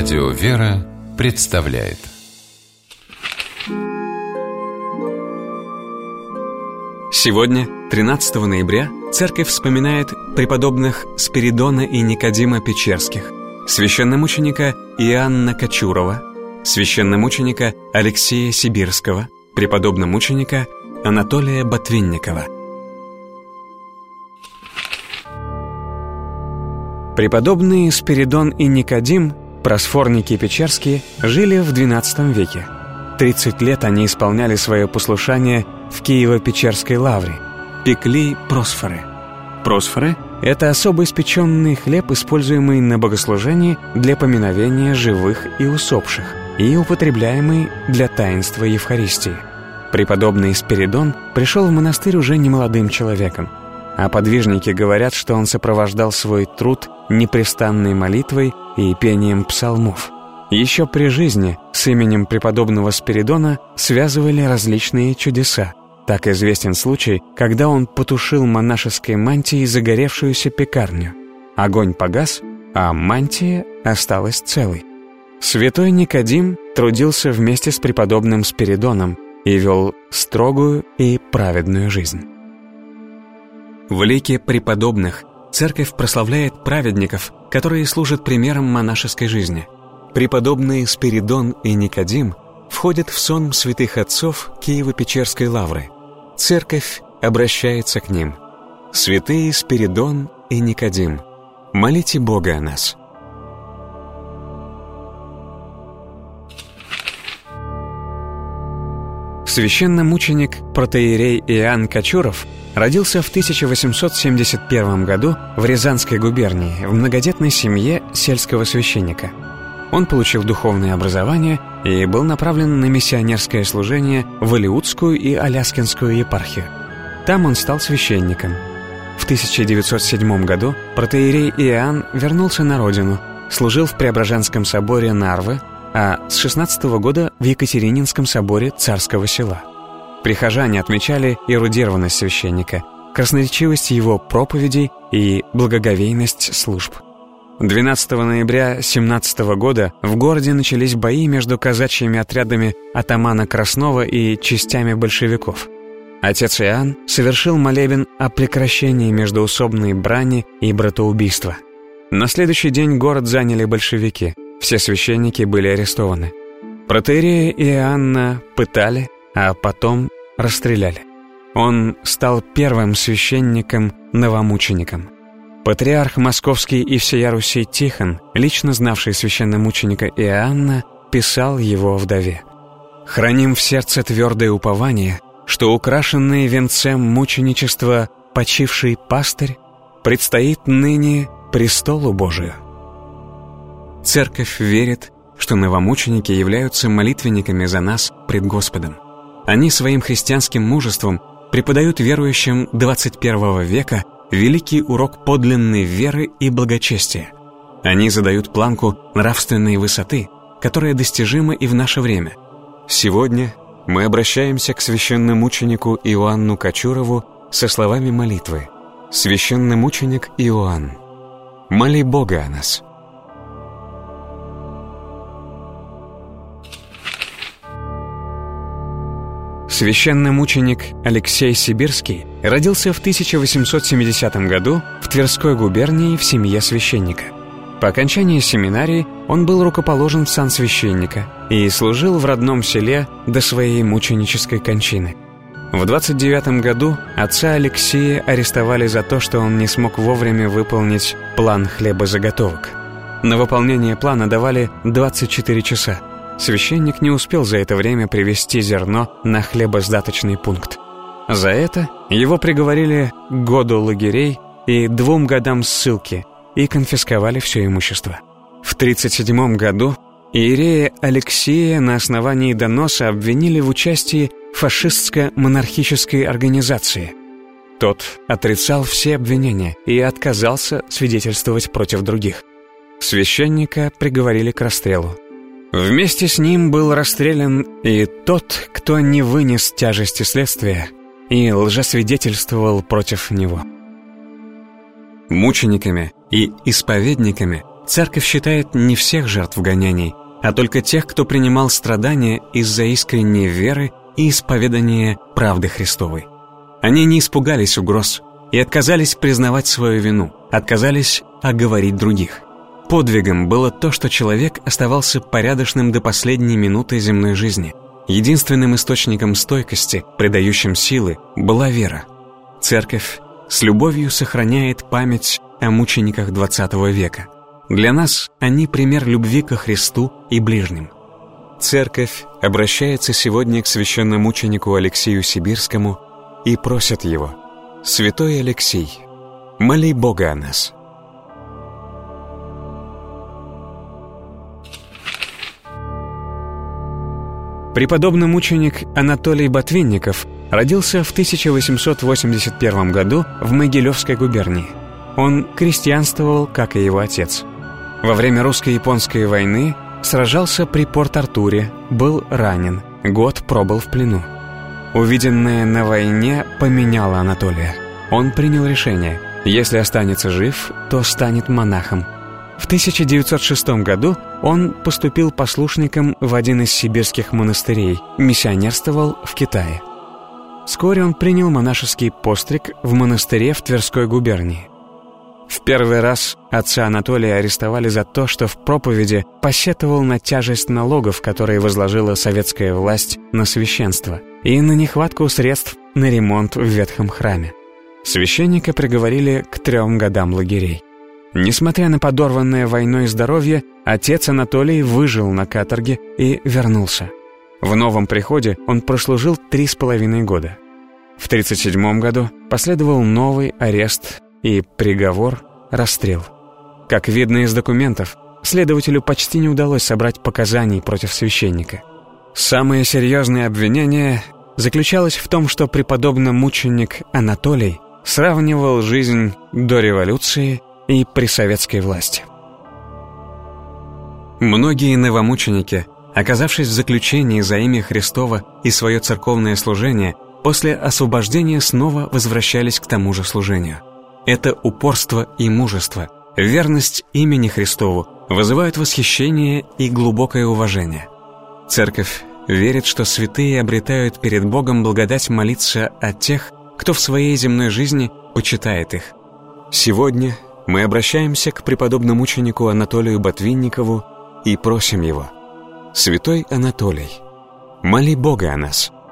Радио «Вера» представляет. Сегодня, 13 ноября, Церковь вспоминает преподобных Спиридона и Никодима Печерских, священномученика Иоанна Кочурова, священномученика Алексея Сибирского, преподобномученика Анатолия Ботвинникова. Преподобные Спиридон и Никодим, просфорники печерские, жили в XII веке. 30 лет они исполняли свое послушание в Киево-Печерской лавре, пекли просфоры. Просфоры – это особо испеченный хлеб, используемый на богослужении для поминовения живых и усопших и употребляемый для таинства Евхаристии. Преподобный Спиридон пришел в монастырь уже немолодым человеком, а подвижники говорят, что он сопровождал свой труд непрестанной молитвой и пением псалмов. Еще при жизни с именем преподобного Спиридона связывали различные чудеса. Так известен случай, когда он потушил монашеской мантией загоревшуюся пекарню. Огонь погас, а мантия осталась целой. Святой Никодим трудился вместе с преподобным Спиридоном и вел строгую и праведную жизнь. В лике преподобных Церковь прославляет праведников, которые служат примером монашеской жизни. Преподобные Спиридон и Никодим входят в сон святых отцов Киево-Печерской лавры. Церковь обращается к ним. Святые Спиридон и Никодим, молите Бога о нас. Священномученик протоиерей Иоанн Кочуров родился в 1871 году в Рязанской губернии в многодетной семье сельского священника. Он получил духовное образование и был направлен на миссионерское служение в Алиутскую и Аляскинскую епархию. Там он стал священником. В 1907 году протоиерей Иоанн вернулся на родину, служил в Преображенском соборе Нарвы, а с 16 года в Екатерининском соборе Царского Села. Прихожане отмечали эрудированность священника, красноречивость его проповедей и благоговейность служб. 12 ноября 17 года в городе начались бои между казачьими отрядами атамана Краснова и частями большевиков. Отец Иоанн совершил молебен о прекращении междоусобной брани и братоубийства. На следующий день город заняли большевики. Все священники были арестованы. Протоиерея Иоанна пытали, а потом расстреляли. Он стал первым священником-новомучеником. Патриарх Московский и всея Руси Тихон, лично знавший священномученика Иоанна, писал его вдове: «Храним в сердце твердое упование, что украшенный венцем мученичества почивший пастырь предстоит ныне престолу Божию». Церковь верит, что новомученики являются молитвенниками за нас пред Господом. Они своим христианским мужеством преподают верующим 21 века великий урок подлинной веры и благочестия. Они задают планку нравственной высоты, которая достижима и в наше время. Сегодня мы обращаемся к священномученику Иоанну Кочурову со словами молитвы: «Священномученик Иоанн, моли Бога о нас». Священномученик Алексей Сибирский родился в 1870 году в Тверской губернии в семье священника. По окончании семинарии он был рукоположен в сан священника и служил в родном селе до своей мученической кончины. В 29 году отца Алексея арестовали за то, что он не смог вовремя выполнить план хлебозаготовок. На выполнение плана давали 24 часа. Священник не успел за это время привезти зерно на хлебосдаточный пункт. За это его приговорили к году лагерей и 2 годам ссылки и конфисковали все имущество. В 1937 году иерея Алексея на основании доноса обвинили в участии в фашистско-монархической организации. Тот отрицал все обвинения и отказался свидетельствовать против других. Священника приговорили к расстрелу. Вместе с ним был расстрелян и тот, кто не вынес тяжести следствия и лжесвидетельствовал против него. Мучениками и исповедниками Церковь считает не всех жертв гонений, а только тех, кто принимал страдания из-за искренней веры и исповедания правды Христовой. Они не испугались угроз и отказались признавать свою вину, отказались оговорить других. Подвигом было то, что человек оставался порядочным до последней минуты земной жизни. Единственным источником стойкости, придающим силы, была вера. Церковь с любовью сохраняет память о мучениках XX века. Для нас они пример любви ко Христу и ближним. Церковь обращается сегодня к священномученику Алексею Сибирскому и просит его: «Святой Алексей, моли Бога о нас». Преподобный мученик Анатолий Ботвинников родился в 1881 году в Могилевской губернии. Он крестьянствовал, как и его отец. Во время русско-японской войны сражался при Порт-Артуре, был ранен, год пробыл в плену. Увиденное на войне поменяло Анатолия. Он принял решение: если останется жив, то станет монахом. В 1906 году он поступил послушником в один из сибирских монастырей, миссионерствовал в Китае. Вскоре он принял монашеский постриг в монастыре в Тверской губернии. В первый раз отца Анатолия арестовали за то, что в проповеди посетовал на тяжесть налогов, которые возложила советская власть на священство, и на нехватку средств на ремонт в ветхом храме. Священника приговорили к 3 годам лагерей. Несмотря на подорванное войной здоровье, отец Анатолий выжил на каторге и вернулся. В новом приходе он прослужил 3,5 года. В 1937 году последовал новый арест и приговор — расстрел. Как видно из документов, следователю почти не удалось собрать показаний против священника. Самое серьезное обвинение заключалось в том, что преподобный мученик Анатолий сравнивал жизнь до революции и при советской власти. Многие новомученики, оказавшись в заключении за имя Христово и свое церковное служение, после освобождения снова возвращались к тому же служению. Это упорство и мужество, верность имени Христову вызывают восхищение и глубокое уважение. Церковь верит, что святые обретают перед Богом благодать молиться о тех, кто в своей земной жизни почитает их. Сегодня мы обращаемся к преподобному мученику Анатолию Ботвинникову и просим его: «Святой Анатолий, моли Бога о нас».